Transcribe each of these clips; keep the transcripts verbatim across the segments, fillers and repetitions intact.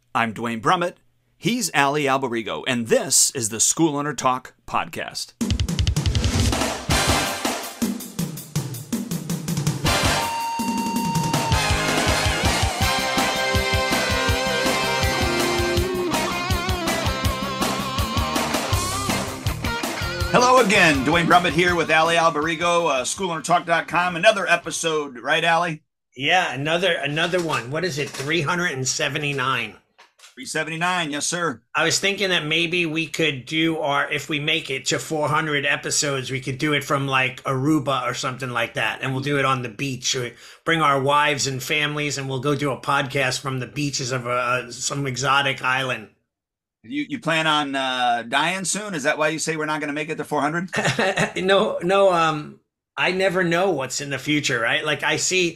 I'm Dwayne Brummett. He's Ali Alberigo, and this is the School Owner Talk podcast. Hello again, Dwayne Brummett here with Ali Alberigo, uh, school owner talk dot com. Another episode, right, Ali? Yeah, another another one. What is it? three hundred seventy-nine. three seventy-nine, yes, sir. I was thinking that maybe we could do our, if we make it to four hundred episodes, we could do it from like Aruba or something like that. And we'll do it on the beach. We bring our wives and families and we'll go do a podcast from the beaches of a, some exotic island. You you plan on uh, dying soon? Is that why you say we're not going to make it to four hundred? no, no. Um, I never know what's in the future, right? Like I see,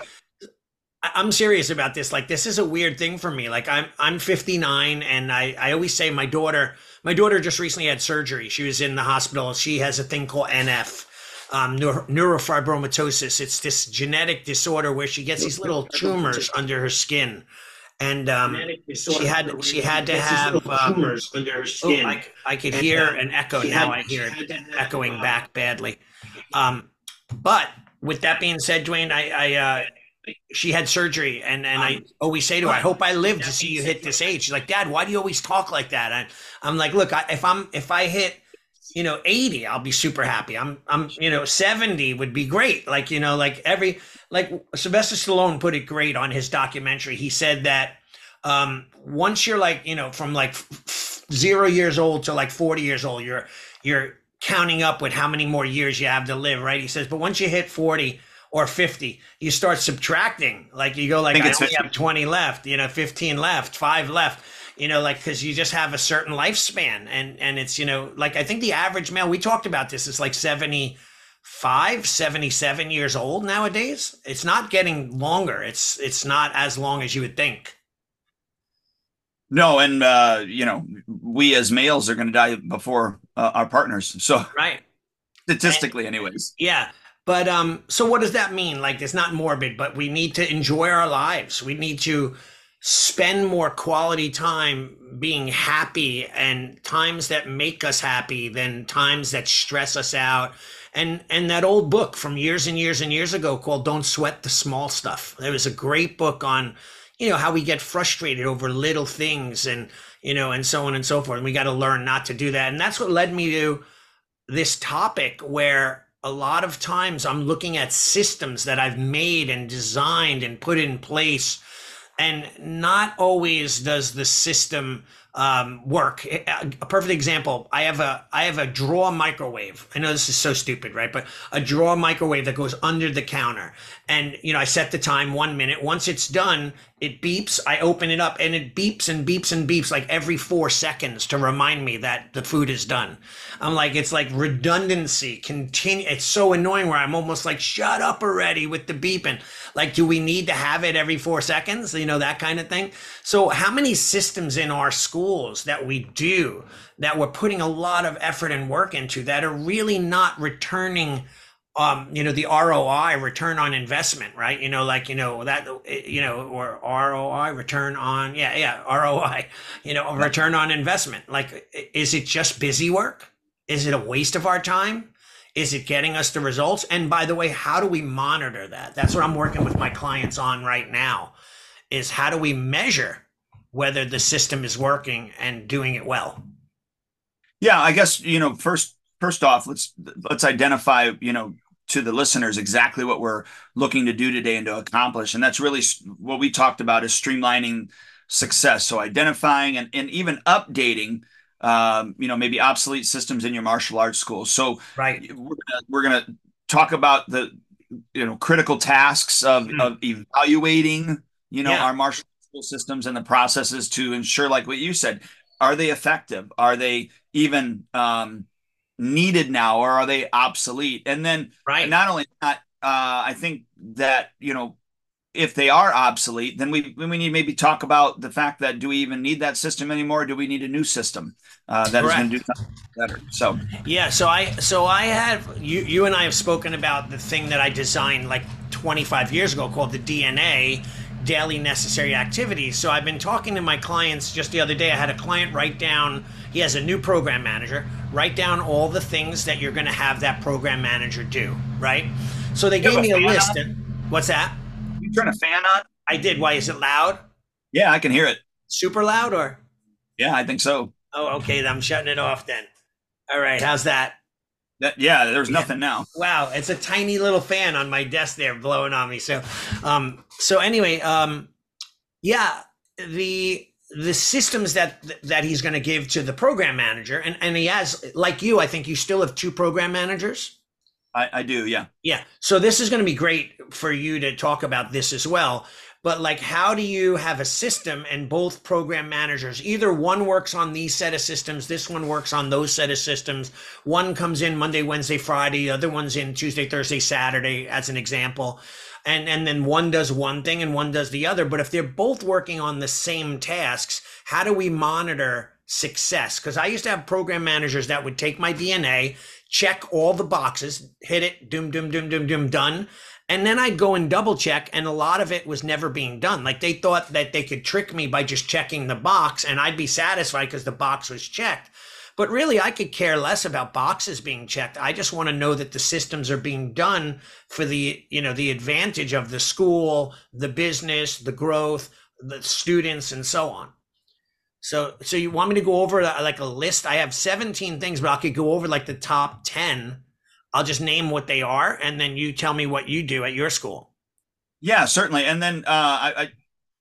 I'm serious about this. Like this is a weird thing for me. Like I'm I'm fifty-nine, and I I always say my daughter my daughter just recently had surgery. She was in the hospital. She has a thing called N F. Um, neuro, neurofibromatosis. It's this genetic disorder where she gets these little tumors under her skin. And um, she had she had to have um, tumors under her skin. Oh, I, I could hear an echo now. I hear it echoing back badly. Um, but with that being said, Dwayne, I, I uh, she had surgery, and, and I always say to her, "I hope I live to see you hit this age." She's like, "Dad, why do you always talk like that?" And I'm like, "Look, I, if I'm if I hit, you know, eighty, I'll be super happy. I'm I'm you know, seventy would be great. Like you know, like every like Sylvester Stallone put it great on his documentary. He said that um, once you're like you know from like f- zero years old to like forty years old, you're you're counting up with how many more years you have to live, right? He says, but once you hit forty or fifty, you start subtracting. Like you go like, I, I only have twenty left, you know, fifteen left, five left, you know, like, cause you just have a certain lifespan. And, and it's, you know, like, I think the average male, we talked about this, is like seventy-five, seventy-seven years old nowadays. It's not getting longer. It's, it's not as long as you would think. No, and uh, you know, we as males are going to die before uh, our partners. So, right, statistically, and, anyways. Yeah, but um, so what does that mean? Like, it's not morbid, but we need to enjoy our lives. We need to spend more quality time being happy, and times that make us happy than times that stress us out. And and that old book from years and years and years ago called "Don't Sweat the Small Stuff." There was a great book on, you know, how we get frustrated over little things, and, you know, and so on and so forth. And we got to learn not to do that. And that's what led me to this topic, where a lot of times I'm looking at systems that I've made and designed and put in place, and not always does the system um, work. A perfect example, I have a I have a drawer microwave. I know this is so stupid, right? But a drawer microwave that goes under the counter. And, you know, I set the time one minute. Once it's done, it beeps. I open it up, and it beeps and beeps and beeps like every four seconds to remind me that the food is done. I'm like, it's like redundancy. Continue. It's so annoying where I'm almost like, shut up already with the beeping. Like, do we need to have it every four seconds? You know, that kind of thing. So how many systems in our schools that we do that we're putting a lot of effort and work into that are really not returning, um, you know, the R O I, return on investment, right? You know, like, you know, that, you know, or R O I, return on, yeah, yeah, R O I, you know, return on investment. Like, is it just busy work? Is it a waste of our time? Is it getting us the results? And by the way, how do we monitor that? That's what I'm working with my clients on right now, is how do we measure whether the system is working and doing it well? Yeah, I guess, you know, first, first off, let's, let's identify, you know, to the listeners exactly what we're looking to do today and to accomplish. And that's really what we talked about, is streamlining success. So identifying and, and even updating, um, you know, maybe obsolete systems in your martial arts school. So right. we're gonna, we're gonna talk about the, you know, critical tasks of, mm. of evaluating, you know, yeah. our martial arts school systems and the processes to ensure, like what you said, are they effective? Are they even um, needed now, or are they obsolete? And then right. not only that, uh, I think that, you know, if they are obsolete, then we we need to maybe talk about the fact that, do we even need that system anymore? Do we need a new system uh, that Correct. is going to do something better? So yeah, so I so I have you you and I have spoken about the thing that I designed like twenty-five years ago called the D N A, daily necessary activities. So I've been talking to my clients. Just the other day, I had a client write down, he has a new program manager, write down all the things that you're going to have that program manager do, right? So they You have gave a me a fan list. on? And what's that? You turn a fan on? I did. Why is it loud? Yeah, I can hear it. Super loud or? Yeah, I think so. Oh, okay. Then I'm shutting it off then. All right. How's that? That yeah, there's Yeah. nothing now. Wow, it's a tiny little fan on my desk there blowing on me. So, um, so anyway, um, yeah, the the systems that that he's going to give to the program manager, and and he has, like you, I think you still have two program managers. I, I do, yeah. Yeah. So this is going to be great for you to talk about this as well. But like, how do you have a system and both program managers, either one works on these set of systems, this one works on those set of systems. One comes in Monday, Wednesday, Friday, the other one's in Tuesday, Thursday, Saturday, as an example. And, and then one does one thing and one does the other. But if they're both working on the same tasks, how do we monitor success? Because I used to have program managers that would take my D N A, check all the boxes, hit it, doom, doom, doom, doom, doom, done. And then I'd go and double check, and a lot of it was never being done. Like they thought that they could trick me by just checking the box, and I'd be satisfied because the box was checked. But really, I could care less about boxes being checked. I just want to know that the systems are being done for the, you know, the advantage of the school, the business, the growth, the students, and so on. So, so you want me to go over like a list? I have seventeen things, but I could go over like the top ten. I'll just name what they are, and then you tell me what you do at your school. Yeah, certainly. And then uh, I, I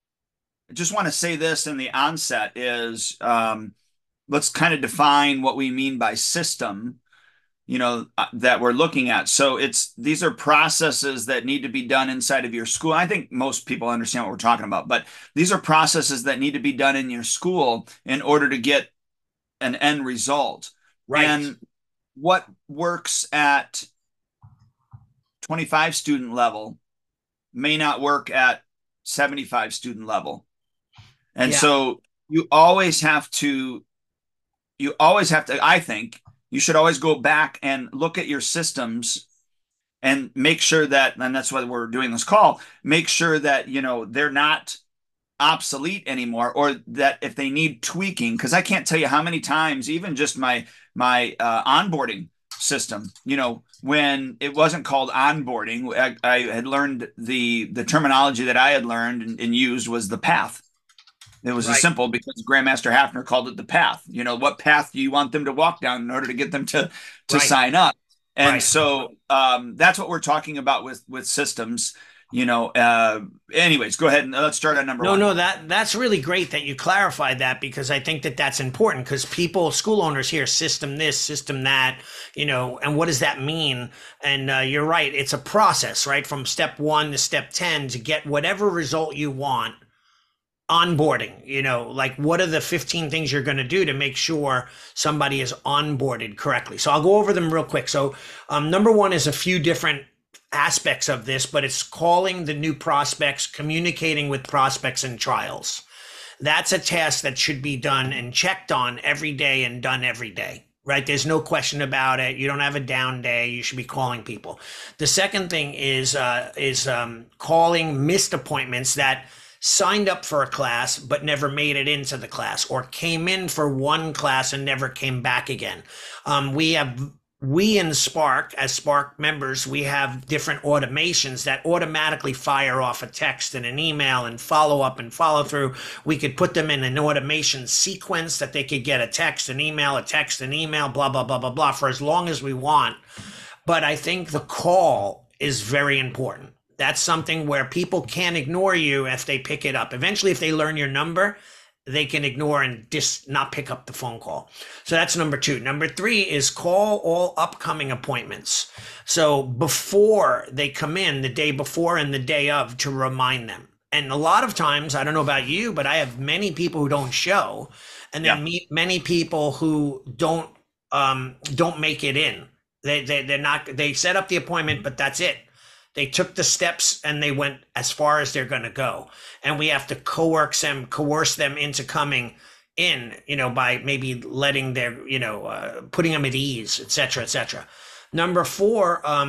just want to say this in the onset is um, let's kind of define what we mean by system, you know, uh, that we're looking at. So it's these are processes that need to be done inside of your school. I think most people understand what we're talking about, but these are processes that need to be done in your school in order to get an end result. Right. And what works at twenty-five student level may not work at seventy-five student level. And Yeah. so you always have to, you always have to, I think you should always go back and look at your systems and make sure that, and that's why we're doing this call, make sure that, you know, they're not obsolete anymore, or that if they need tweaking, because I can't tell you how many times, even just my my uh, onboarding system, you know, when it wasn't called onboarding, I, I had learned the the terminology that I had learned and, and used was the path. It was Right. as simple because Grandmaster Hafner called it the path. You know, what path do you want them to walk down in order to get them to to Right. sign up? And Right. so um, that's what we're talking about with with systems. You know, uh, anyways, go ahead and let's start on number No, one. no, that that's really great that you clarified that, because I think that that's important, because people, school owners hear system this, system that, you know, and what does that mean? And uh, you're right, it's a process, right? From step one to step ten to get whatever result you want. Onboarding, you know, like what are the fifteen things you're going to do to make sure somebody is onboarded correctly? So I'll go over them real quick. So um, number one is a few different aspects of this, but it's calling the new prospects, communicating with prospects and trials. That's a task that should be done and checked on every day and done every day, right? There's no question about it. You don't have a down day. You should be calling people. The second thing is, uh, is um, calling missed appointments that signed up for a class but never made it into the class, or came in for one class and never came back again. Um, we have we in Spark, as Spark members, we have different automations that automatically fire off a text and an email and follow up and follow through. We could put them in an automation sequence that they could get a text, an email, a text, an email, blah, blah, blah, blah, blah, for as long as we want. But I think the call is very important. That's something where people can't ignore you if they pick it up. Eventually, if they learn your number, they can ignore and just not pick up the phone call. So that's number two. Number three is call all upcoming appointments. So before they come in, the day before and the day of, to remind them. And a lot of times, I don't know about you, but I have many people who don't show, and then Yeah. meet many people who don't um, don't make it in. They, they they're not. They set up the appointment, but that's it. They took the steps and they went as far as they're going to go. And we have to coerce them, coerce them into coming in, you know, by maybe letting their, you know, uh, putting them at ease, et cetera, et cetera. Number four, um,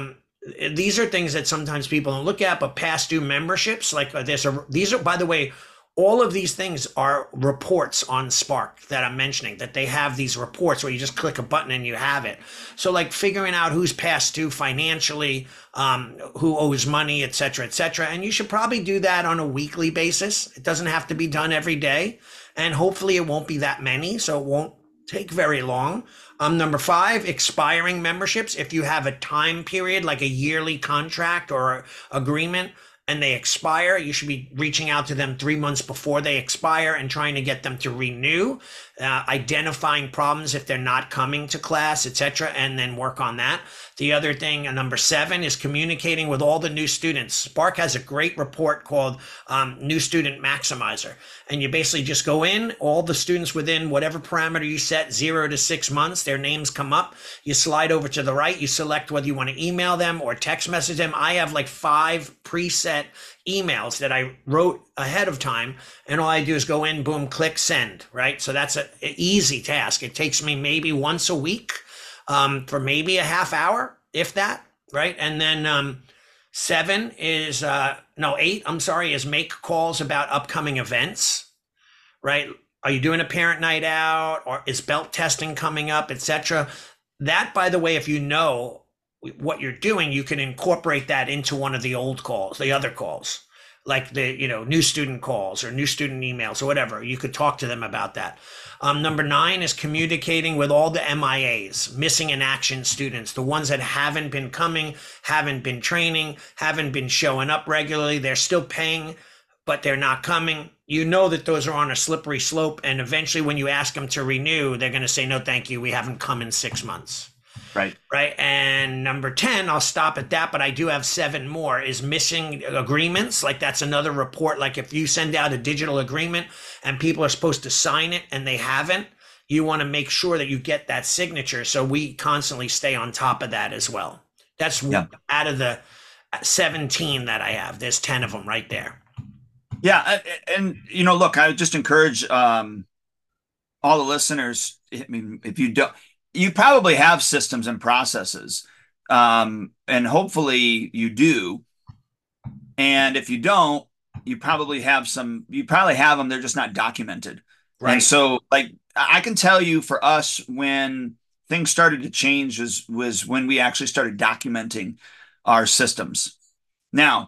these are things that sometimes people don't look at, but past due memberships, like uh, there's a, these are, by the way, all of these things are reports on Spark that I'm mentioning, that they have these reports where you just click a button and you have it. So like figuring out who's past due financially, um, who owes money, et cetera, et cetera. And you should probably do that on a weekly basis. It doesn't have to be done every day. And hopefully it won't be that many. So it won't take very long. Um, number five, expiring memberships. If you have a time period, like a yearly contract or agreement, and they expire, you should be reaching out to them three months before they expire and trying to get them to renew, uh, identifying problems if they're not coming to class, et cetera, and then work on that. The other thing, uh, number seven, is communicating with all the new students. Spark has a great report called um, New Student Maximizer. And you basically just go in, all the students within whatever parameter you set, zero to six months, their names come up. You slide over to the right, you select whether you want to email them or text message them. I have like five preset emails that I wrote ahead of time, and all I do is go in, boom, click send, right? So that's an easy task. It takes me maybe once a week um, for maybe a half hour, if that, right? And then um, seven is, uh, no, eight, I'm sorry, is make calls about upcoming events, right? Are you doing a parent night out, or is belt testing coming up, et cetera? That, by the way, if you know what you're doing, you can incorporate that into one of the old calls, the other calls, like the, you know, new student calls or new student emails or whatever. You could talk to them about that. Um, number nine is communicating with all the M I As, missing in action students, the ones that haven't been coming, haven't been training, haven't been showing up regularly. They're still paying, but they're not coming. You know that those are on a slippery slope. And eventually when you ask them to renew, they're going to say, no, thank you. We haven't come in six months. Right. Right. And number ten, I'll stop at that, but I do have seven more, is missing agreements. Like that's another report. Like if you send out a digital agreement and people are supposed to sign it and they haven't, you want to make sure that you get that signature. So we constantly stay on top of that as well. That's Yeah. out of the seventeen that I have. There's ten of them right there. Yeah. And, you know, look, I would just encourage um, all the listeners. I mean, if you don't, you probably have systems and processes, um, and hopefully you do. And if you don't, you probably have some, you probably have them, they're just not documented. Right. And so, like, I can tell you for us, when things started to change was, was when we actually started documenting our systems. Now,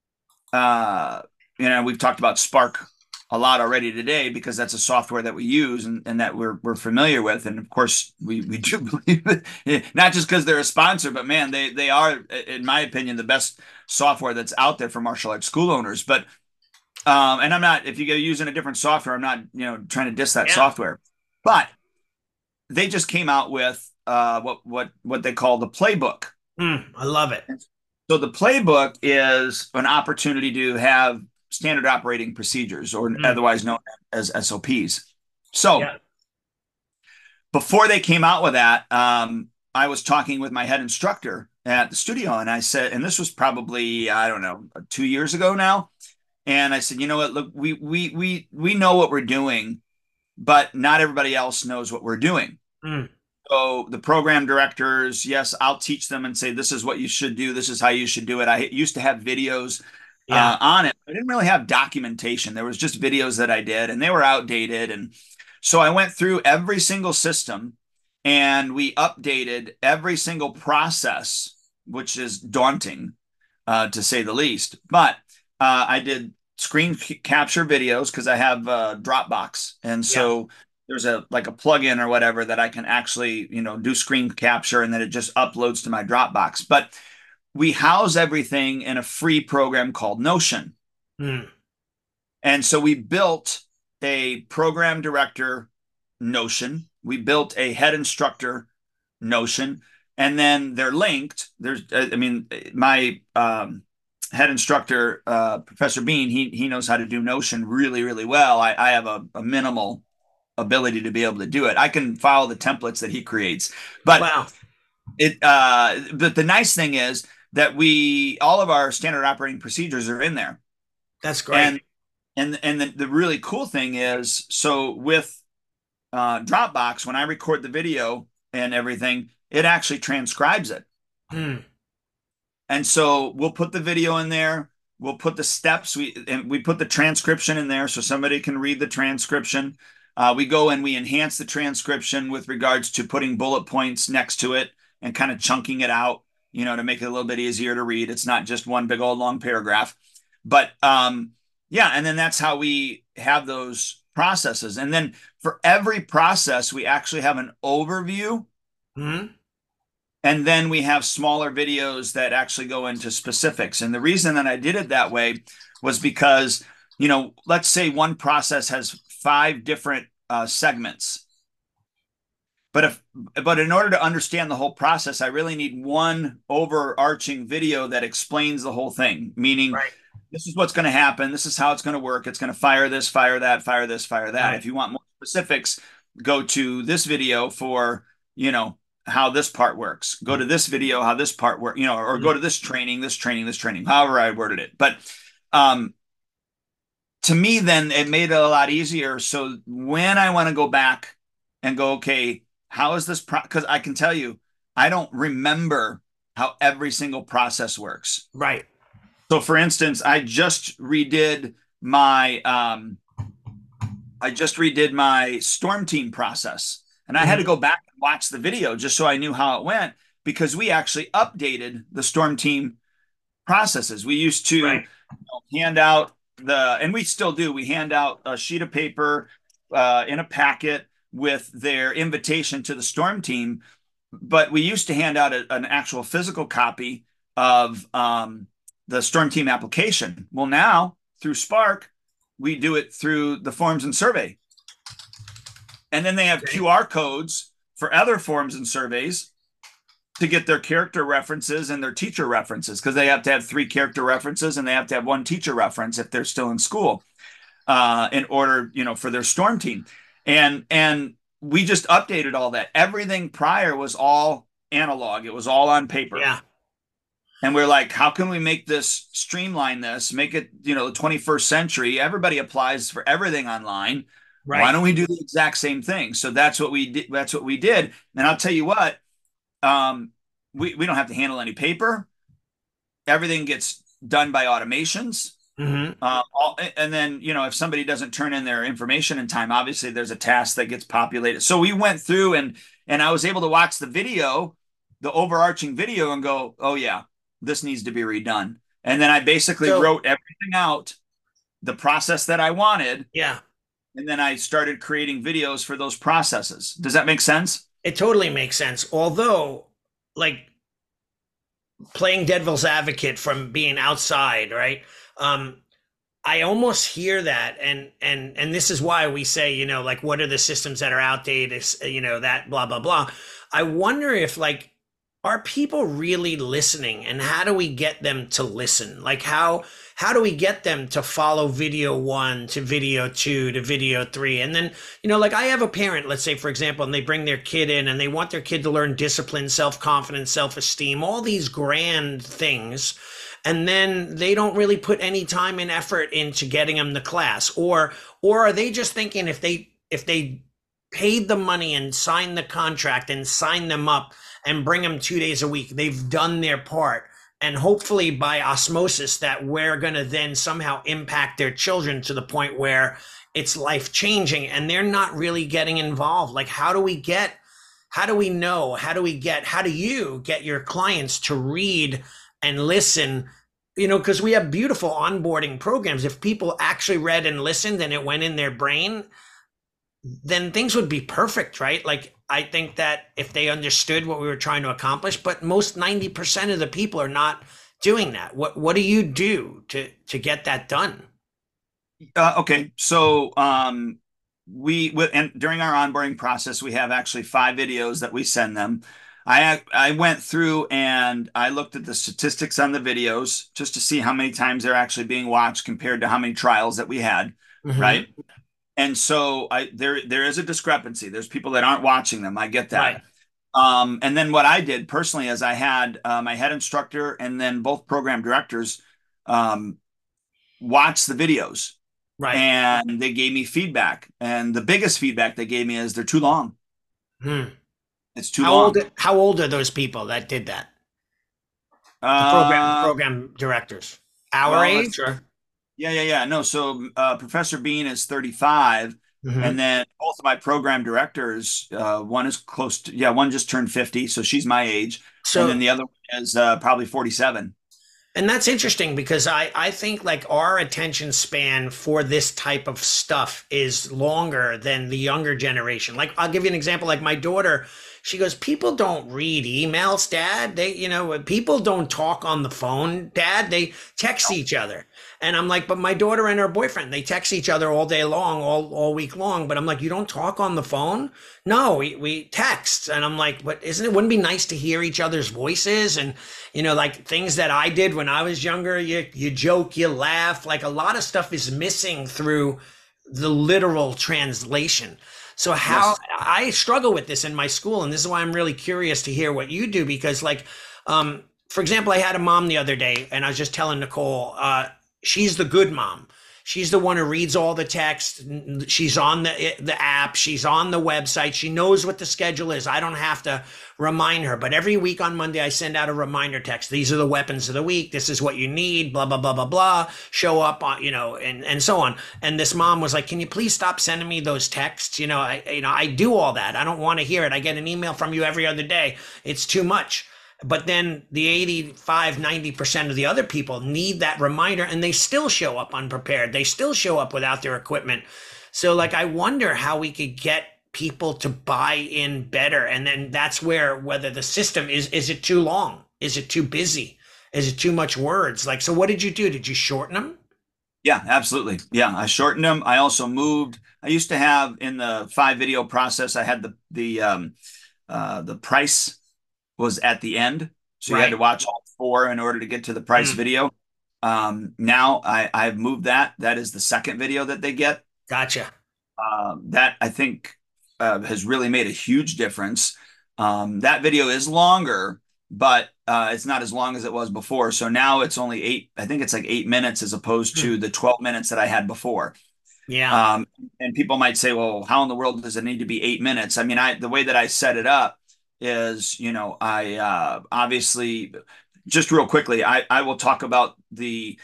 uh, you know, we've talked about Spark a lot already today because that's a software that we use and, and that we're we're familiar with. And of course, we we do believe it, not just because they're a sponsor, but man, they they are, in my opinion, the best software that's out there for martial arts school owners. But um, and I'm not, if you go using a different software, I'm not, you know, trying to diss that Yeah. software. But they just came out with uh, what what what they call the playbook. Mm, I love it. So the playbook is an opportunity to have standard operating procedures, or Mm, otherwise known as S O Ps. So yeah. before they came out with that, um, I was talking with my head instructor at the studio, and I said, and this was probably, I don't know, two years ago now. And I said, you know what, look, we we we we know what we're doing, but not everybody else knows what we're doing. Mm, So the program directors, yes, I'll teach them and say, this is what you should do. This is how you should do it. I used to have videos yeah. uh, on it. I didn't really have documentation. There was just videos that I did, and they were outdated. And so I went through every single system and we updated every single process, which is daunting, uh, to say the least. But uh, I did screen capture videos because I have uh, Dropbox. And Yeah. so there's a like a plugin or whatever that I can actually, you know, do screen capture, and then it just uploads to my Dropbox. But we house everything in a free program called Notion. Mm, And so we built a program director Notion. We built a head instructor Notion, and then they're linked. There's, I mean, my um, head instructor, uh, Professor Bean, he he knows how to do Notion really, really well. I, I have a, a minimal ability to be able to do it. I can follow the templates that he creates, but wow. it. Uh, but the nice thing is that we all of our standard operating procedures are in there, That's great. and and and the, the really cool thing is, so with uh, Dropbox, when I record the video and everything, it actually transcribes it. Mm, And so we'll put the video in there. We'll put the steps. We and we put the transcription in there so somebody can read the transcription. Uh, we go and we enhance the transcription with regards to putting bullet points next to it and kind of chunking it out, you know, to make it a little bit easier to read. It's not just one big old long paragraph. But um, yeah, and then that's how we have those processes. And then for every process, we actually have an overview, Hmm. and then we have smaller videos that actually go into specifics. And the reason that I did it that way was because, you know, let's say one process has five different uh, segments. But if but in order to understand the whole process, I really need one overarching video that explains the whole thing, meaning Right. this is what's going to happen, this is how it's going to work, it's going to fire this, fire that, fire this, fire that. Right. If you want more specifics, go to this video for, you know, how this part works. Go to this video how this part works, you know, or go to this training, this training, this training, however I worded it. But um to me, then it made it a lot easier. So when I want to go back and go, okay, how is this? Because I can tell you, I don't remember how every single process works. Right. So, for instance, I just redid my um, I just redid my storm team process, and I had to Hmm. go back and watch the video just so I knew how it went because we actually updated the storm team processes. We used to Right. you know, hand out the, and we still do, we hand out a sheet of paper uh, in a packet with their invitation to the storm team. But we used to hand out a, an actual physical copy of um, the storm team application. Well, now through Spark, we do it through the forms and survey. And then they have Okay. Q R codes for other forms and surveys to get their character references and their teacher references because they have to have three character references and they have to have one teacher reference if they're still in school uh, in order, you know, for their storm team. And and we just updated all that. Everything prior was all analog. It was all on paper. Yeah. And we're like, how can we make this streamline this, make it, you know, the twenty-first century? Everybody applies for everything online. Why Right. don't we do the exact same thing? So that's what we did. That's what we did. And I'll tell you what, um, we, we don't have to handle any paper. Everything gets done by automations. Hmm. Uh, all, and then, you know, if somebody doesn't turn in their information in time, obviously there's a task that gets populated. So we went through and and I was able to watch the video, the overarching video, and go, oh yeah, this needs to be redone. And then I basically So, wrote everything out, the process that I wanted, yeah, and then I started creating videos for those processes. Does that make sense? it totally makes sense. Although, like, playing devil's advocate from being outside, right? Um, I almost hear that, and and and this is why we say, you know, like, what are the systems that are outdated? You know, that blah blah blah. I wonder if, like, are people really listening, and how do we get them to listen? Like, how how do we get them to follow video one to video two to video three, and then, you know, like, I have a parent, let's say for example, and they bring their kid in, and they want their kid to learn discipline, self confidence, self esteem, all these grand things, and then they don't really put any time and effort into getting them the class, or or are they just thinking if they if they paid the money and signed the contract and signed them up and bring them two days a week, they've done their part, and hopefully by osmosis that we're going to then somehow impact their children to the point where it's life changing, and they're not really getting involved. Like, how do we get how do we know how do we get how do you get your clients to read and listen, you know, because we have beautiful onboarding programs. If people actually read and listened and it went in their brain, then things would be perfect, right? Like, I think that if they understood what we were trying to accomplish, but most ninety percent of the people are not doing that. What what do you do to to get that done? Uh, okay, so um, we with and during our onboarding process, we have actually five videos that we send them. I I went through and I looked at the statistics on the videos just to see how many times they're actually being watched compared to how many trials that we had, Hmm. right? And so I there there is a discrepancy. There's people that aren't watching them. I get that. Right. Um, and then what I did personally is I had uh, my head instructor and then both program directors um, watch the videos Right. and they gave me feedback. And the biggest feedback they gave me is they're too long. Hmm. It's too How old long. how old are those people that did that? The program Uh, program directors, our well, let's age, or Yeah, yeah, yeah. No, so uh, Professor Bean is thirty-five, and hmm. then both of my program directors, uh, one is close to, yeah, one just turned fifty, so she's my age, and then So, the other one is uh, probably forty-seven. and that's interesting because I, I think like our attention span for this type of stuff is longer than the younger generation. Like I'll give you an example. Like my daughter, she goes, people don't read emails, Dad. They, you know, people don't talk on the phone, Dad. They text each other. And I'm like, but my daughter and her boyfriend, they text each other all day long, all, all week long. But I'm like, you don't talk on the phone? No, we, we text. And I'm like, but isn't it, wouldn't it be nice to hear each other's voices? And you know, like things that I did when I was younger, you you joke, you laugh. Like a lot of stuff is missing through the literal translation. So how Yes. I struggle with this in my school, and this is why I'm really curious to hear what you do because, like, um, for example, I had a mom the other day, and I was just telling Nicole, uh, she's the good mom. She's the one who reads all the text. She's on the the app. She's on the website. She knows what the schedule is. I don't have to remind her. But every week on Monday, I send out a reminder text. These are the weapons of the week. This is what you need. Blah blah blah blah blah. Show up on you know, and and so on. And this mom was like, "Can you please stop sending me those texts? You know, I you know I do all that. I don't want to hear it. I get an email from you every other day. It's too much." But then the eighty-five, ninety percent of the other people need that reminder and they still show up unprepared. They still show up without their equipment. So, like, I wonder how we could get people to buy in better. And then that's where whether the system is, is it too long? Is it too busy? Is it too much words? Like, so what did you do? Did you shorten them? Yeah, absolutely. Yeah, I shortened them. I also moved. I used to have in the five video process, I had the the um, uh, the price was at the end, so you had to Right. watch all four in order to get to the price Mm, video. Um, now I I've moved that. That is the second video that they get. gotcha. Uh, that I think uh, has really made a huge difference. Um, that video is longer, but uh, it's not as long as it was before. So now it's only eight, I think it's like eight minutes as opposed Mm, to the twelve minutes that I had before. yeah. Um, and people might say, well, how in the world does it need to be eight minutes? I mean, I the way that I set it up is, you know, I uh, obviously just real quickly, I, I will talk about the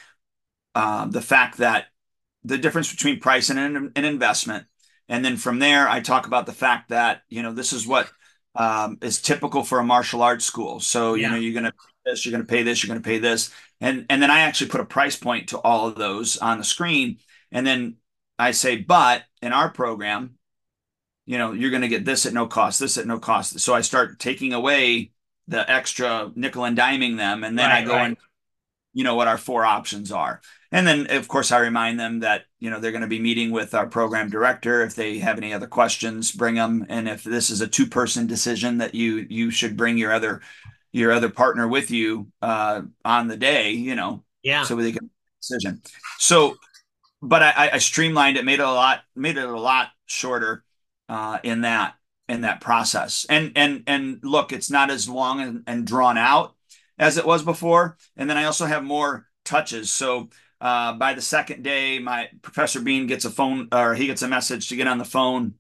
uh, the fact that the difference between price and an, an investment. And then from there, I talk about the fact that, you know, this is what um, is typical for a martial arts school. So, you know, Yeah. you're going to pay this, you're going to pay this, you're going to pay this. And, and then I actually put a price point to all of those on the screen. And then I say, but in our program, you know, you're going to get this at no cost, this at no cost. So I start taking away the extra nickel and diming them. And then I Right. go Right. and you know what our four options are. And then of course I remind them that you know they're going to be meeting with our program director. If they have any other questions, bring them. And if this is a two person decision, that you you should bring your other your other partner with you uh, on the day, you know, Yeah. so they can make a decision. So, but I, I streamlined it, made it a lot, made it a lot shorter uh, in that in that process. And and and look, it's not as long and, and drawn out as it was before. And then I also have more touches. So uh, by the second day, my Professor Bean gets a phone or he gets a message to get on the phone.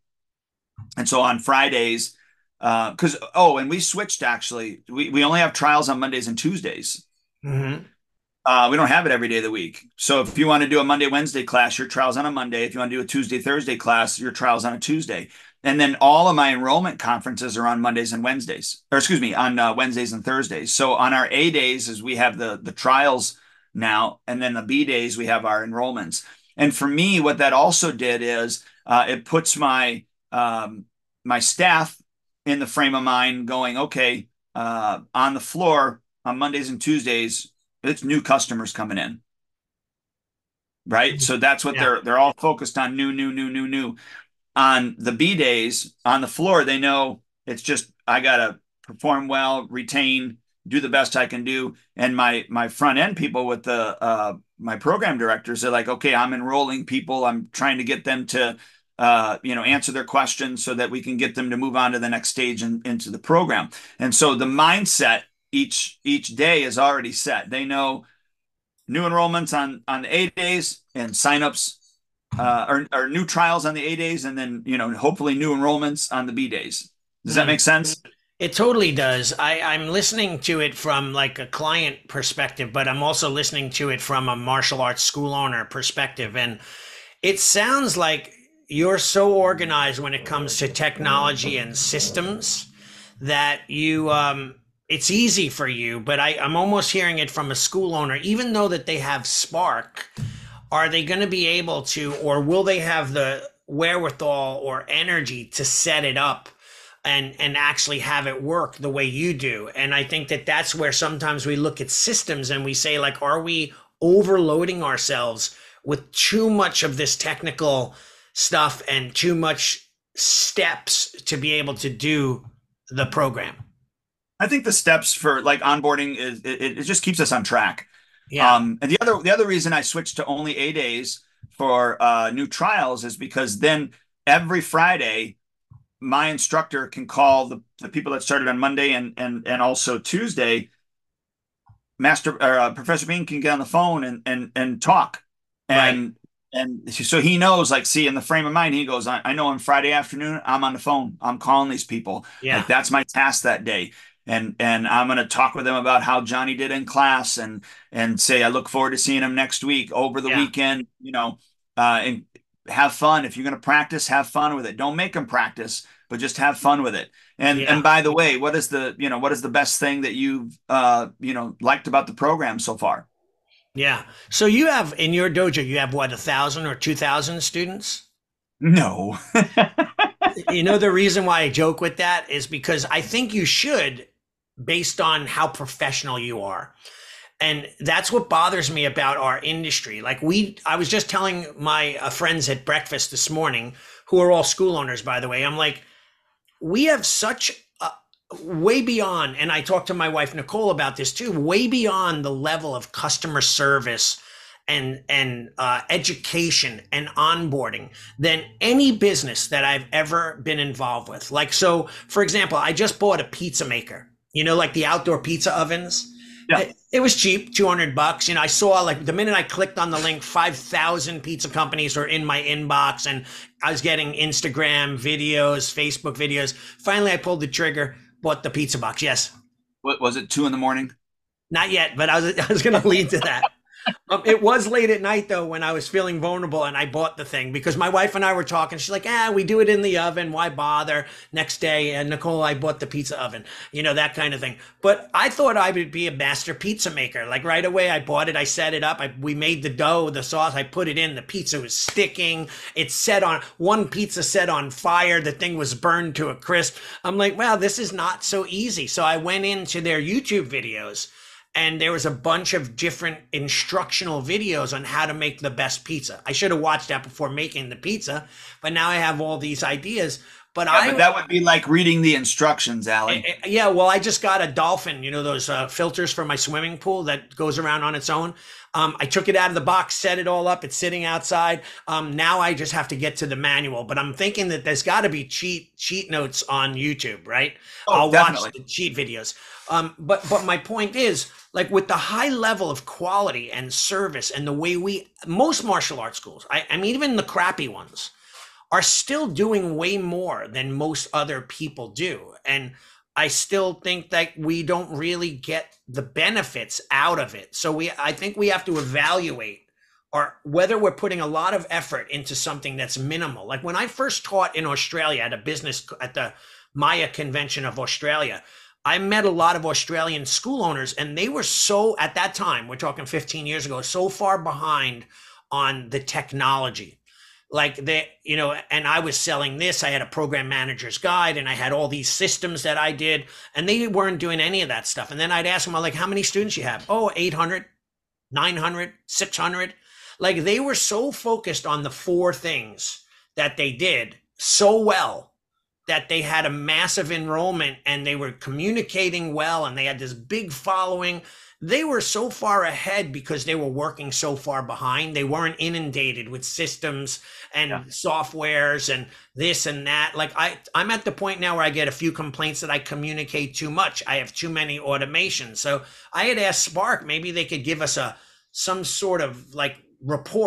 And so on Fridays, because uh, oh, and we switched actually. We we only have trials on Mondays and Tuesdays. Hmm. Uh, we don't have it every day of the week. So if you want to do a Monday, Wednesday class, your trial's on a Monday. If you want to do a Tuesday, Thursday class, your trial's on a Tuesday. And then all of my enrollment conferences are on Mondays and Wednesdays, or excuse me, on uh, Wednesdays and Thursdays. So on our A days is we have the the trials now, and then the B days we have our enrollments. And for me, what that also did is uh, it puts my um, my staff in the frame of mind going, okay, uh, on the floor on Mondays and Tuesdays, it's new customers coming in, right? So that's what Yeah. they're they're all focused on new, new, new, new, new. On the B days on the floor, they know it's just I gotta perform well, retain, do the best I can do. And my my front end people with the uh my program directors, they're like, okay, I'm enrolling people, I'm trying to get them to uh, you know, answer their questions so that we can get them to move on to the next stage and into the program. And so the mindset each each day is already set. They know new enrollments on on the A days and signups uh, or, or new trials on the A days, and then you know hopefully new enrollments on the B days. Does that Mm. make sense? It totally does. I, I'm listening to it from like a client perspective, but I'm also listening to it from a martial arts school owner perspective. And it sounds like you're so organized when it comes to technology and systems that you um it's easy for you, but I, I'm almost hearing it from a school owner, even though that they have Spark, are they going to be able to, or will they have the wherewithal or energy to set it up and and actually have it work the way you do? And I think that that's where sometimes we look at systems and we say, like, are we overloading ourselves with too much of this technical stuff and too much steps to be able to do the program? I think the steps for like onboarding is it, it just keeps us on track. Yeah, Um, and the other the other reason I switched to only A days for uh, new trials is because then every Friday my instructor can call the, the people that started on Monday and and and also Tuesday. Master or uh, Professor Bean can get on the phone and and and talk, right. and and so he knows, like, see, in the frame of mind, he goes, I, I know on Friday afternoon I'm on the phone, I'm calling these people, like Yeah, that's my task that day, and and I'm going to talk with them about how Johnny did in class, and and say I look forward to seeing him next week over the yeah, weekend, you know, uh, and have fun. If you're going to practice, have fun with it. Don't make them practice, but just have fun with it. And yeah. and by the way, what is the, you know, what is the best thing that you've uh, you know, liked about the program so far? Yeah. So you have in your dojo, you have what, a thousand or two thousand students? No. You know, the reason why I joke with that is because I think you should, based on how professional you are. And that's what bothers me about our industry. Like, we, I was just telling my uh, friends at breakfast this morning, who are all school owners, by the way, I'm like, we have such a, way beyond, and I talked to my wife Nicole about this too, way beyond the level of customer service and and uh, education and onboarding than any business that I've ever been involved with. Like, so for example, I just bought a pizza maker, you know, like the outdoor pizza ovens. Yeah. It, it was cheap, two hundred bucks. You know, I saw, like, the minute I clicked on the link, five thousand pizza companies were in my inbox, and I was getting Instagram videos, Facebook videos. Finally, I pulled the trigger, bought the pizza box. Yes. What was it, two in the morning? Not yet, but I was, I was going to lead to that. Um, it was late at night though when I was feeling vulnerable, and I bought the thing because my wife and I were talking. She's like, "Ah, we do it in the oven. Why bother?" Next day, and Nicole, I bought the pizza oven. You know, that kind of thing. But I thought I would be a master pizza maker. Like, right away, I bought it. I set it up. I, we made the dough, the sauce. I put it in. The pizza was sticking. It set on one pizza set on fire. The thing was burned to a crisp. I'm like, wow, this is not so easy. So I went into their YouTube videos, and there was a bunch of different instructional videos on how to make the best pizza. I should have watched that before making the pizza, but now I have all these ideas. But Yeah, I, but that would be like reading the instructions, Allie. eh, eh, yeah, well, I just got a Dolphin, you know, those uh, filters for my swimming pool that goes around on its own. Um, I took it out of the box, set it all up. It's sitting outside. Um, now I just have to get to the manual. But I'm thinking that there's got to be cheat cheat notes on YouTube, right? Oh, I'll watch definitely. the cheat videos. Um, but but my point is, like, with the high level of quality and service and the way we, most martial arts schools, I, I mean, even the crappy ones, are still doing way more than most other people do. And I still think that we don't really get the benefits out of it. So we, I think we have to evaluate, or whether we're putting a lot of effort into something that's minimal. Like, when I first taught in Australia at a business, at the Maya Convention of Australia, I met a lot of Australian school owners, and they were so, at that time, we're talking fifteen years ago, so far behind on the technology. Like, they, you know, and I was selling this. I had a program manager's guide, and I had all these systems that I did, and they weren't doing any of that stuff. And then I'd ask them, I'm like, how many students you have? Oh, eight hundred, nine hundred, six hundred. Like, they were so focused on the four things that they did so well that they had a massive enrollment, and they were communicating well, and they had this big following. They were so far ahead because they were working so far behind. They weren't inundated with systems and Yeah. softwares and this and that. Like, I, I'm at the point now where I get a few complaints that I communicate too much. I have too many automations. So I had asked Spark, maybe they could give us a some sort of, like, report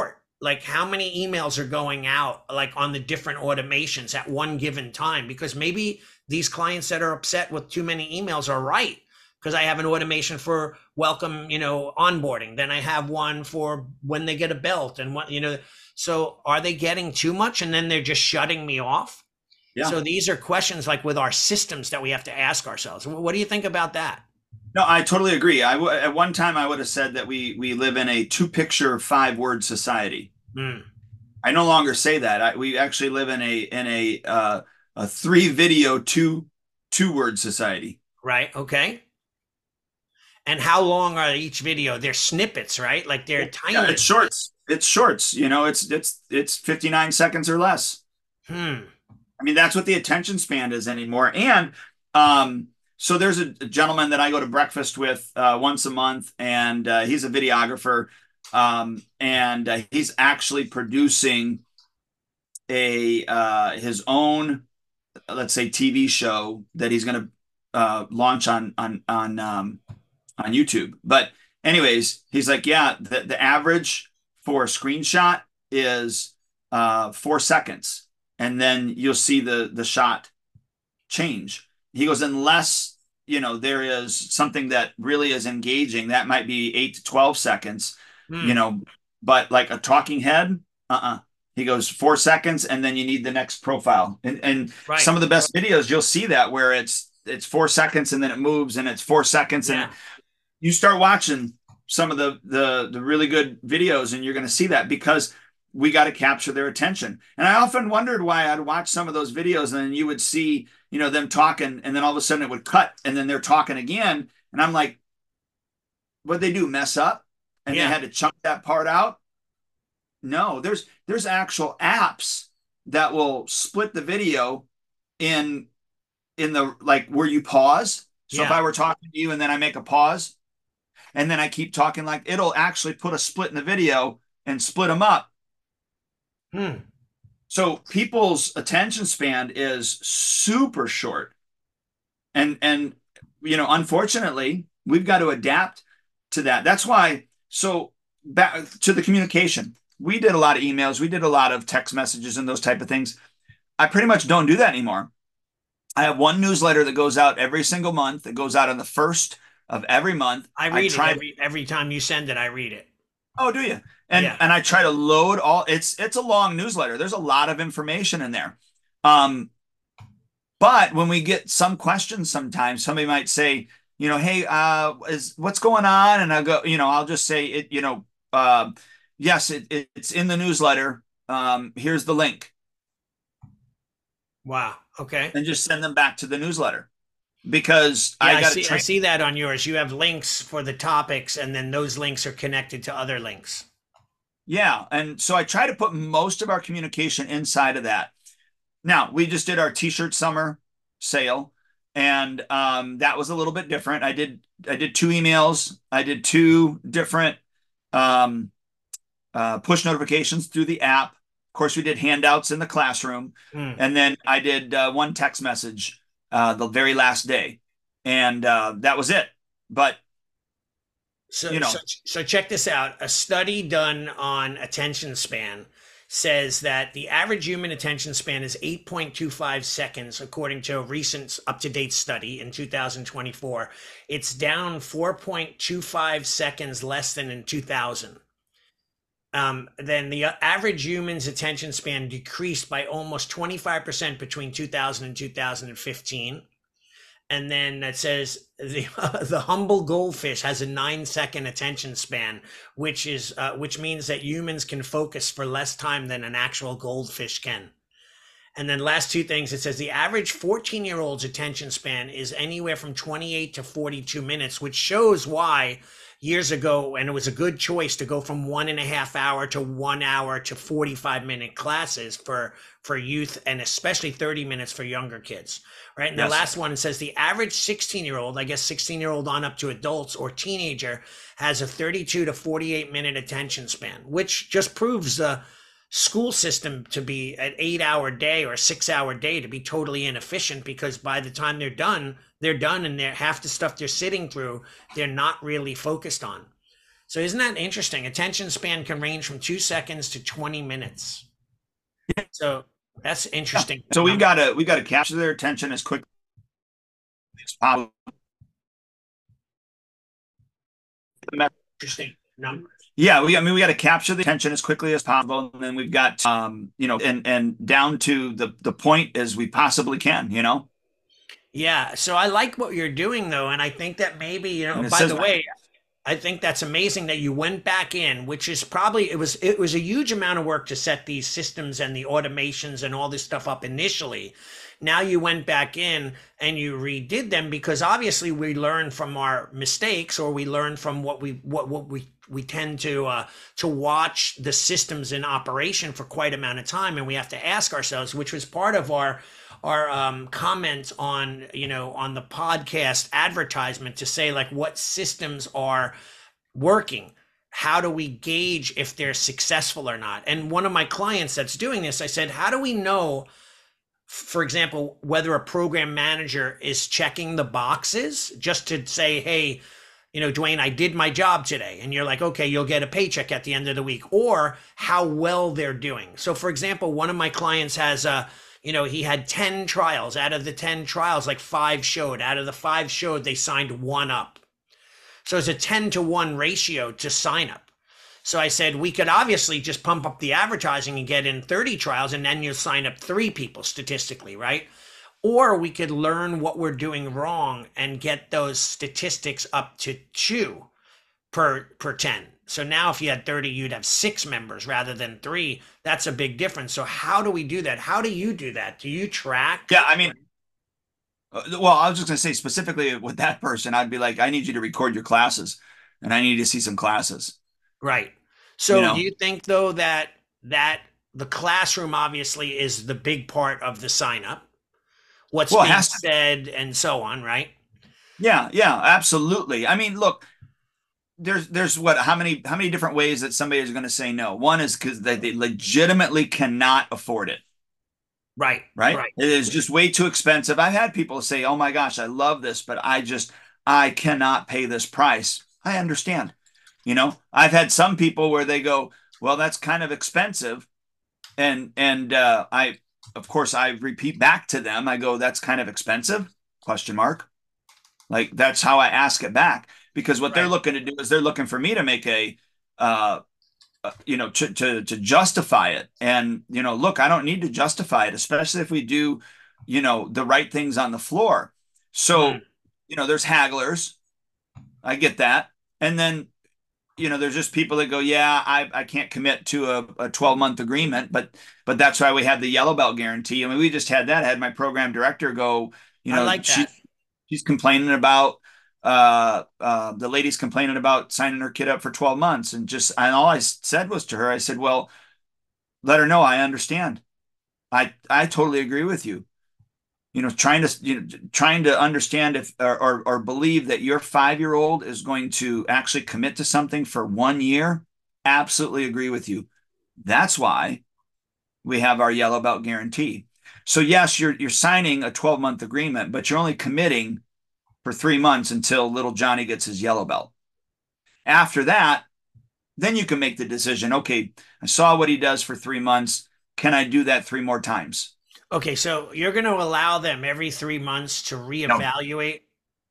like how many emails are going out like on the different automations at one given time, because maybe these clients that are upset with too many emails are right, because I have an automation for welcome, you know, onboarding, then I have one for when they get a belt and what, you know, so are they getting too much and then they're just shutting me off? Yeah. So these are questions like with our systems that we have to ask ourselves. What do you think about that? No, I totally agree. I w at one time I would have said that we we live in a two picture, five word society. Mm, I no longer say that. I, we actually live in a in a uh, a three video, two two word society. right. Okay. And how long are each video? They're snippets, right? Like they're Yeah, it's tiny. shorts. It's shorts. You know, it's it's it's fifty-nine seconds or less. Hmm. I mean, that's what the attention span is anymore. And um, so there's a, a gentleman that I go to breakfast with uh, once a month, and uh, he's a videographer, um, and uh, he's actually producing a uh, his own, let's say, T V show that he's going to uh, launch on on on um, on YouTube. But anyways, he's like, yeah, the the average for a screenshot is uh, four seconds, and then you'll see the the shot change. He goes, unless you know there is something that really is engaging, that might be eight to twelve seconds, you Hmm. know, but like a talking head, uh-uh. He goes four seconds, and then you need the next profile. And and Right. some of the best videos, you'll see that where it's it's four seconds and then it moves and it's four seconds and it, Yeah. you start watching some of the the the really good videos and you're going to see that because we got to capture their attention. And I often wondered why I'd watch some of those videos and then you would see, you know, them talking and then all of a sudden it would cut and then they're talking again and I'm like, what they do, mess up? And they Yeah. had to chunk that part out? No, there's there's actual apps that will split the video in in the like where you pause. So if Yeah. I were talking to you and then I make a pause, and then I keep talking, like it'll actually put a split in the video and split them up. Hmm. So people's attention span is super short. And and you know, unfortunately, we've got to adapt to that. That's why so back to the communication. We did a lot of emails, we did a lot of text messages and those type of things. I pretty much don't do that anymore. I have one newsletter that goes out every single month. It goes out on the first of every month. I I read it try every every time you send it. I read it. Oh, do you? And Yeah. and I try to load all it's it's a long newsletter. There's a lot of information in there. Um, but when we get some questions sometimes, somebody might say, you know, hey, uh, is what's going on? And I'll go, you know, I'll just say it, you know, uh, yes, it, it, it's in the newsletter. Um, here's the link, Wow. Okay. and just send them back to the newsletter because Yeah, I I got to see. I train. see that on yours. You have links for the topics, and then those links are connected to other links. Yeah, and so I try to put most of our communication inside of that. Now, we just did our t-shirt summer sale, and um, that was a little bit different. I did I did two emails. I did two different um, uh, push notifications through the app. Of course, we did handouts in the classroom, Hmm. and then I did uh, one text message uh, the very last day, and uh, that was it. But So, you so, know, so check this out. A study done on attention span says that the average human attention span is eight point two five seconds, according to a recent up to date study in two thousand twenty-four. It's down four point two five seconds less than in two thousand. Um, then the average human's attention span decreased by almost twenty-five percent between two thousand and two thousand fifteen. And then it says the uh, the humble goldfish has a nine second attention span, which is uh, which means that humans can focus for less time than an actual goldfish can. And then last two things, it says the average fourteen year old's attention span is anywhere from twenty-eight to forty-two minutes, which shows why years ago, and it was a good choice to go from one and a half hour to one hour to forty-five minute classes for for youth, and especially thirty minutes for younger kids, right? And the yes, last one, it says the average sixteen year old, I guess sixteen year old on up to adults or teenager, has a thirty-two to forty-eight minute attention span, which just proves the school system to be an eight hour day or six hour day to be totally inefficient, because by the time they're done, they're done, and they're half the stuff they're sitting through, they're not really focused on. So isn't that interesting? Attention span can range from two seconds to twenty minutes. So that's Yeah. interesting. So we Number. gotta we gotta capture their attention as quickly as possible. Interesting numbers. Yeah, we I mean we got to capture the attention as quickly as possible, and then we've got um, you know, and and down to the the point as we possibly can, you know. Yeah. So I like what you're doing though, and I think that maybe, you know, And it by says the way, I think that's amazing that you went back in, which is probably it was it was a huge amount of work to set these systems and the automations and all this stuff up initially. Now you went back in and you redid them because obviously we learn from our mistakes, or we learn from what we what what we we tend to uh, to watch the systems in operation for quite amount of time, and we have to ask ourselves, which was part of our our um, comments on, you know, on the podcast advertisement, to say like what systems are working, how do we gauge if they're successful or not. And one of my clients that's doing this, I said, how do we know, for example, whether a program manager is checking the boxes just to say, hey, you know, Dwayne, I did my job today. And you're like, okay, you'll get a paycheck at the end of the week, or how well they're doing. So for example, one of my clients has a, you know, he had ten trials. Out of the ten trials, like five showed. Out of the five showed, they signed one up. So it's a ten to one ratio to sign up. So I said, we could obviously just pump up the advertising and get in thirty trials, and then you'll sign up three people statistically, right? Or we could learn what we're doing wrong and get those statistics up to two per per ten. So now if you had thirty, you'd have six members rather than three. That's a big difference. So how do we do that? How do you do that? Do you track? Yeah, I mean, uh, well, I was just gonna say specifically with that person, I'd be like, I need you to record your classes, and I need to see some classes, Right. you So do know. you think though that that the classroom obviously is the big part of the sign up, what's Well, it being has to. said and so on, right? Yeah, yeah, absolutely. I mean, look, there's there's what how many how many different ways that somebody is going to say no. One is because they, they legitimately cannot afford it, Right. right? Right. It is just way too expensive. I've had people say, "Oh my gosh, I love this, but I just I cannot pay this price." I understand. You know, I've had some people where they go, "Well, that's kind of expensive," and and uh, I, of course, I repeat back to them. I go, "That's kind of expensive?" Question mark. Like that's how I ask it back because what they're Right. looking to do is they're looking for me to make a uh, uh, you know, to, to to justify it. And you know, look, I don't need to justify it, especially if we do, you know, the right things on the floor. Mm. So, you know, there's hagglers. I get that. And then, you know, there's just people that go, yeah, I, I can't commit to a, a twelve month agreement, but but that's why we have the yellow belt guarantee. I mean, we just had that. I had my program director go, you I know, like she that. she's complaining about uh uh the lady's complaining about signing her kid up for twelve months and just and all I said was to her, I said, well, let her know I understand. I I totally agree with you. You know, trying to you know trying to understand if or or, or believe that your five year old is going to actually commit to something for one year. Absolutely agree with you. That's why we have our yellow belt guarantee. So yes, you're you're signing a twelve month agreement, but you're only committing for three months until little Johnny gets his yellow belt. After that, then you can make the decision. Okay, I saw what he does for three months. Can I do that three more times? Okay, so you're going to allow them every three months to No. reevaluate,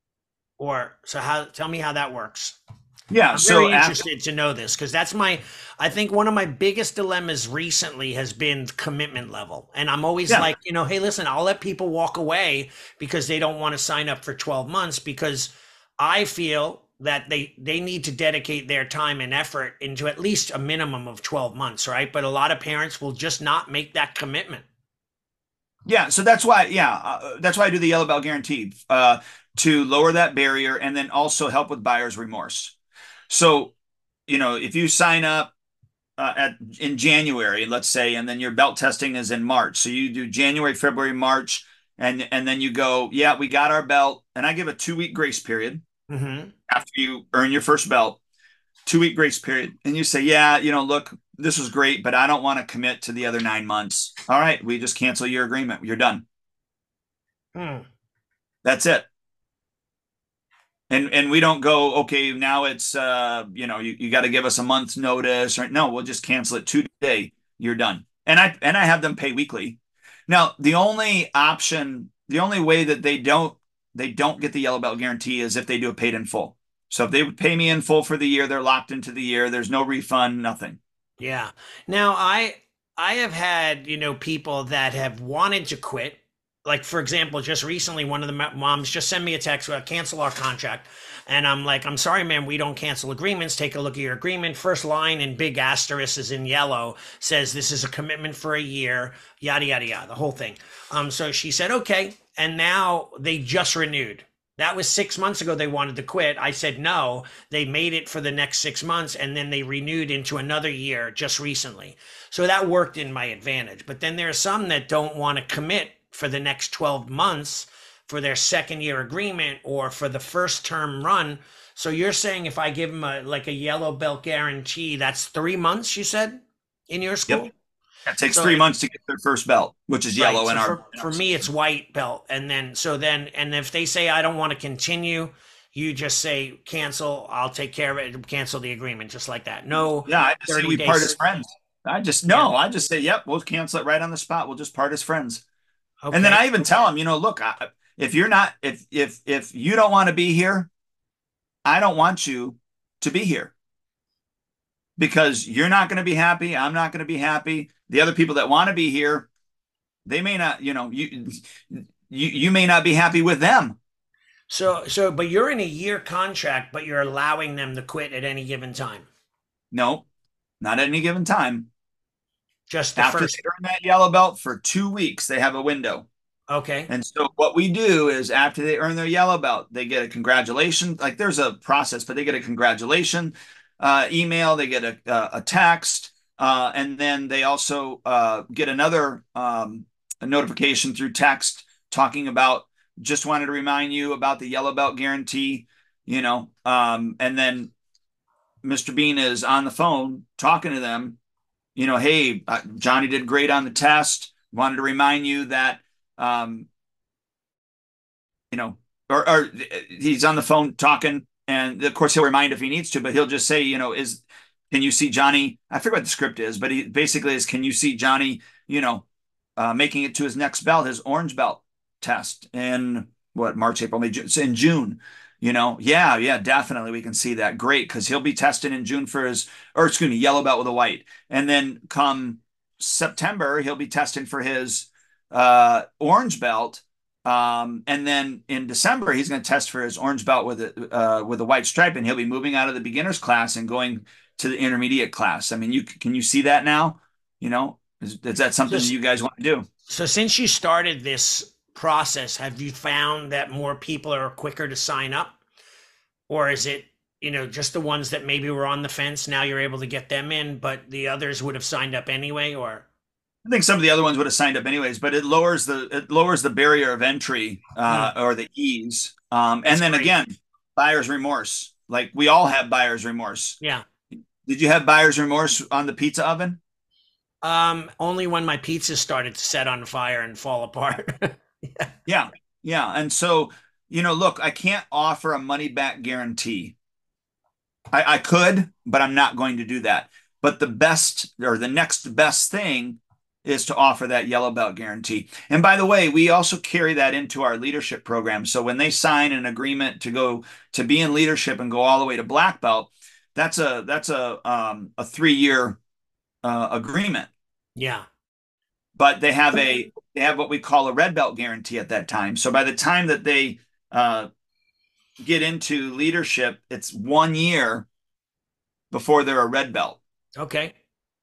or so how? Tell me how that works. Yeah. I'm So very after, interested to know this because that's my, I think one of my biggest dilemmas recently has been commitment level. And I'm always yeah, like, you know, hey, listen, I'll let people walk away because they don't want to sign up for twelve months because I feel that they they need to dedicate their time and effort into at least a minimum of twelve months, right? But a lot of parents will just not make that commitment. yeah. So that's why, yeah, uh, that's why I do the yellow belt guarantee uh, to lower that barrier and then also help with buyer's remorse. So, you know, if you sign up uh, at in January, let's say, and then your belt testing is in March. So you do January, February, March, and and then you go, yeah, we got our belt, and I give a two week grace period Hmm. after you earn your first belt, two week grace period, and you say, yeah, you know, look, this was great, but I don't want to commit to the other nine months. All right, we just cancel your agreement. You're done. Hmm. That's it. And and we don't go, okay, now it's uh, you know, you, you got to give us a month's notice, or no, we'll just cancel it today. You're done. And I and I have them pay weekly. Now, the only option, the only way that they don't they don't get the yellow belt guarantee is if they do it paid in full. So if they would pay me in full for the year, they're locked into the year. There's no refund, nothing. Yeah. Now I I have had, you know, people that have wanted to quit. Like for example, just recently one of the moms just sent me a text, uh, cancel our contract. And I'm like, I'm sorry, man, we don't cancel agreements. Take a look at your agreement. First line in big asterisk is in yellow, says this is a commitment for a year, yada yada yada, the whole thing. Um, so she said, okay. And now they just renewed. That was six months ago. They wanted to quit. I said no. They made it for the next six months and then they renewed into another year just recently. So that worked in my advantage. But then there are some that don't want to commit for the next twelve months for their second year agreement or for the first term run. So you're saying if I give them a like a yellow belt guarantee, that's three months, you said, in your Yep. school? It takes So three if months to get their first belt, which is right. yellow in So our, for in our for me, it's system. white belt, and then so then and if they say I don't want to continue, you just say cancel. I'll take care of it. Cancel the agreement, just like that. No Yeah, I just say thirty we part as days. friends. I just Yeah. no, I just say, yep, we'll cancel it right on the spot. We'll just part as friends. And then Okay. I even tell them, you know, look, I, if you're not, if if if you don't want to be here, I don't want you to be here because you're not going to be happy. I'm not going to be happy. The other people that want to be here, they may not, you know, you you you may not be happy with them. So so but you're in a year contract, but you're allowing them to quit at any given time. No, not at any given time. Just the After they first. earn that yellow belt for two weeks, they have a window. Okay. And so what we do is after they earn their yellow belt, they get a congratulation. Like there's a process, but they get a congratulation uh, email, they get a, a, a text, uh, and then they also uh, get another um, a notification through text talking about just wanted to remind you about the yellow belt guarantee, you know, um, and then mister Bean is on the phone talking to them, you know, hey, uh, Johnny did great on the test. Wanted to remind you that um, you know, or, or he's on the phone talking, and of course he'll remind if he needs to, but he'll just say, you know, is can you see Johnny? I forget what the script is, but he basically is, can you see Johnny? You know, uh, making it to his next belt, his orange belt test in what March, April, May, June, in June. You know, yeah, yeah, definitely we can see that. Great, because he'll be testing in June for his, or excuse me, yellow belt with a white, and then come September he'll be testing for his uh, orange belt, um, and then in December, he's going to test for his orange belt with a uh, with a white stripe, and he'll be moving out of the beginners class and going to the intermediate class. I mean, you can you see that now? You know, is, is that So something that you guys want to do? so since you started this process, have you found that more people are quicker to sign up? Or is it, you know, just the ones that maybe were on the fence, now you're able to get them in, but the others would have signed up anyway? Or I think some of the other ones would have signed up anyways, but it lowers the it lowers the barrier of entry uh, hmm, or the ease. Um, and that's then great. again, buyer's remorse. Like we all have buyer's remorse. Yeah. Did you have buyer's remorse on the pizza oven? Um, only when my pizza started to set on fire and fall apart. Yeah. Yeah, yeah. And so, you know, look, I can't offer a money back guarantee. I, I could, but I'm not going to do that. But the best or the next best thing is to offer that yellow belt guarantee. And by the way, we also carry that into our leadership program. So when they sign an agreement to go to be in leadership and go all the way to black belt, that's a that's a um, a three year uh, agreement. Yeah. But they have a they have what we call a red belt guarantee at that time. So by the time that they uh, get into leadership, it's one year before they're a red belt. Okay.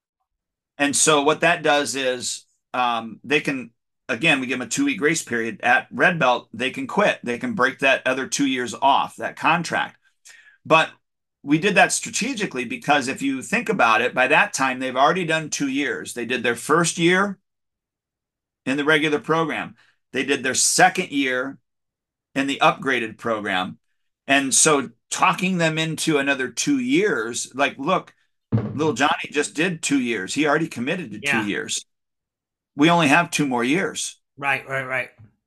And so what that does is um, they can, again, we give them a two week grace period. At red belt, they can quit. They can break that other two years off that contract. But we did that strategically because if you think about it, by that time, they've already done two years. They did their first year in the regular program, they did their second year in the upgraded program. And so talking them into another two years, like, look, little Johnny just did two years. He already committed to two Yeah. years. We only have two more years. Right, right, right.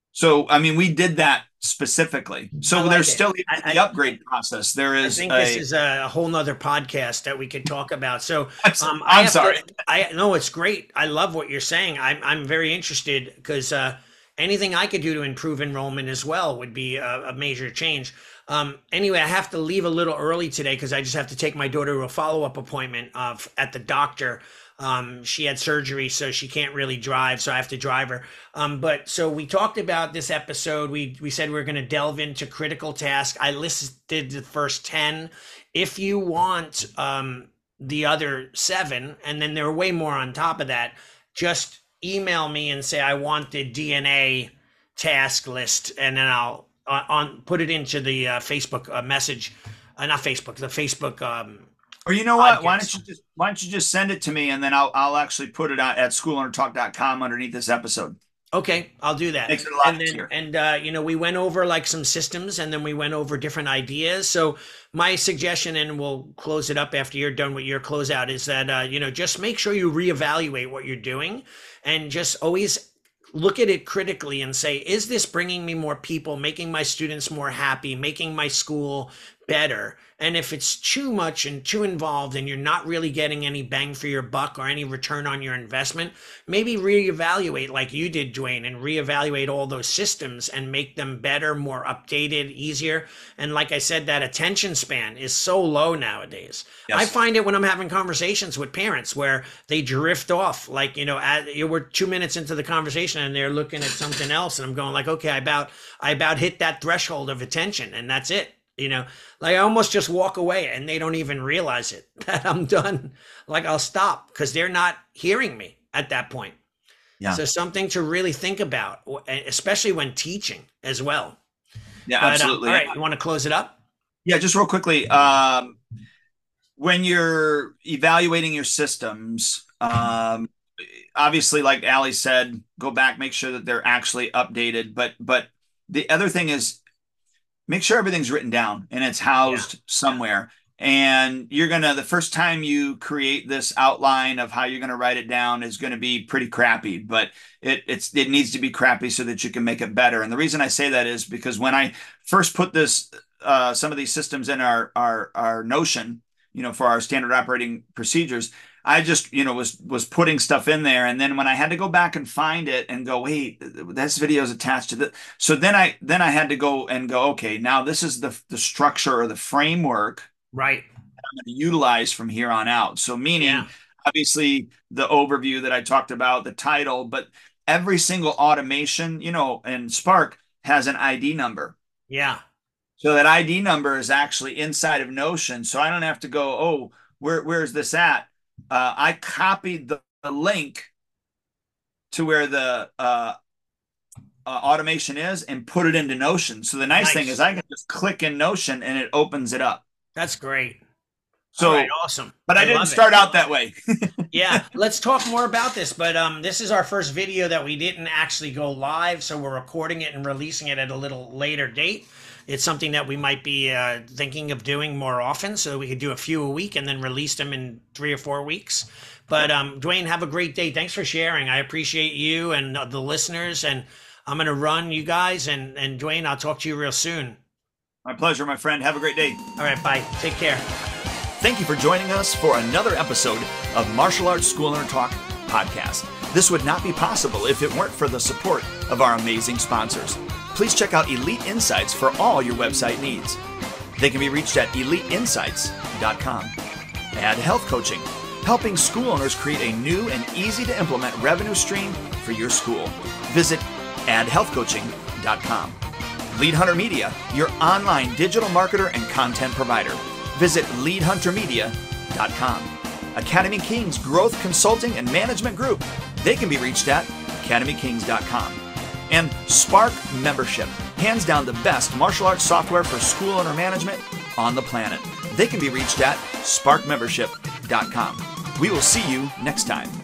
So, I mean, we did that specifically. I So like there's it. still even I, the upgrade process. There I is think this a, is a, whole nother podcast that we could talk about. So I'm, um, I I'm have to. sorry. I know it's great. I love what you're saying. I'm I'm very interested because uh, anything I could do to improve enrollment as well would be a, a major change. Um, anyway, I have to leave a little early today because I just have to take my daughter to a follow up appointment of at the doctor. Um, she had surgery, so she can't really drive, so I have to drive her. Um, but so we talked about this episode. We we said we are going to delve into critical task. I listed the first ten. If you want um, the other seven, and then there are way more on top of that, just email me and say I want the D N A task list, and then I'll uh, on put it into the uh, Facebook uh, message, uh, not Facebook, the Facebook um, Or you know what? Why don't podcast. you just why don't you just send it to me and then I'll I'll actually put it out at school owner talk dot com underneath this episode. Okay, I'll do that. Makes it a lot And then, easier. and uh, you know, we went over like some systems, and then we went over different ideas. So my suggestion, and we'll close it up after you're done with your closeout, is that uh, you know, just make sure you reevaluate what you're doing, and just always look at it critically and say, is this bringing me more people, making my students more happy, making my school better? And if it's too much and too involved and you're not really getting any bang for your buck or any return on your investment, maybe reevaluate like you did, Dwayne, and reevaluate all those systems and make them better, more updated, easier. And like I said, that attention span is so low nowadays. I Yes. find it when I'm having conversations with parents where they drift off, like, you know, at, we're two minutes into the conversation and they're looking at something else. And I'm going like, okay, I about, I about hit that threshold of attention and that's it. You know, like I almost just walk away and they don't even realize it that I'm done. Like I'll stop because they're not hearing me at that point. Yeah. So something to really think about, especially when teaching as well. Yeah, But um, absolutely. all right, you want to close it up? Yeah, just real quickly. Um, when you're evaluating your systems, um, obviously, like Ali said, go back, make sure that they're actually updated. But but the other thing is make sure everything's written down and it's Yeah, housed somewhere. And you're gonna the first time you create this outline of how you're gonna write it down is gonna be pretty crappy, but it it's it needs to be crappy so that you can make it better. And the reason I say that is because when I first put this uh, some of these systems in our our our Notion, you know, for our standard operating procedures, I just, you know, was was putting stuff in there, and then when I had to go back and find it and go, wait, this video is attached to the, so then I then I had to go and go, okay, now this is the the structure or the framework right. I'm going to utilize from here on out. So meaning, Yeah, obviously, the overview that I talked about, the title, but every single automation, you know, and Spark has an I D number. yeah, So that I D number is actually inside of Notion. So I don't have to go, oh, where where's this at? Uh, I copied the, the link to where the uh, uh, automation is and put it into Notion. So the nice thing is nice. I can just click in Notion and it opens it up. That's great. All So, right, awesome. but I I didn't love it. start out that way. Yeah, let's talk more about this. But um, this is our first video that we didn't actually go live, so we're recording it and releasing it at a little later date. It's something that we might be uh, thinking of doing more often, so we could do a few a week and then release them in three or four weeks. But um, Dwayne, have a great day. Thanks for sharing. I appreciate you and uh, the listeners. And I'm gonna run, you guys, and and Dwayne, I'll talk to you real soon. My pleasure, my friend. Have a great day. All right, bye. Take care. Thank you for joining us for another episode of Martial Arts School Owner Talk podcast. This would not be possible if it weren't for the support of our amazing sponsors. Please check out Elite Insights for all your website needs. They can be reached at elite insights dot com. Add Health Coaching, helping school owners create a new and easy to implement revenue stream for your school. Visit add health coaching dot com. Lead Hunter Media, your online digital marketer and content provider. Visit lead hunter media dot com. Academy Kings Growth Consulting and Management Group. They can be reached at academy kings dot com. And Spark Membership, hands down the best martial arts software for school owner management on the planet. They can be reached at spark membership dot com. We will see you next time.